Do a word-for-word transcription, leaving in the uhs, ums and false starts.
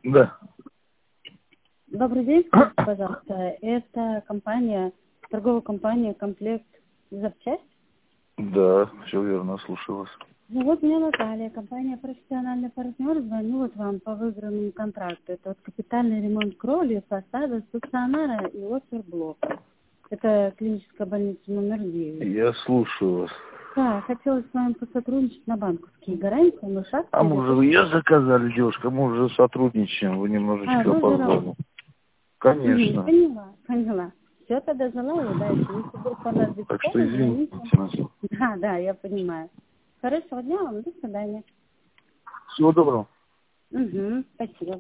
Да. Добрый день, скажите, пожалуйста. Это компания, торговая компания «Комплект запчасть»? Да, все верно, слушаю вас. Ну вот меня Наталья, компания «Профессиональный партнер», звоню вот вам по выигранному контракту. Это вот капитальный ремонт кровли, фасада, стационара и оферблока. Это клиническая больница номер девять. Я слушаю вас. Да, хотелось с вами посотрудничать на банковские гарантии, но шаг... А мы уже я заказали, девушка, мы уже сотрудничаем, вы немножечко А, вы уже опоздали. работаете. Конечно. Угу, поняла, поняла. Все, тогда желаю удачи. Если вдруг понадобится Так что помощь, извините звоните. нас. Да, да, я понимаю. Хорошего дня вам, до свидания. Всего доброго. Угу, спасибо.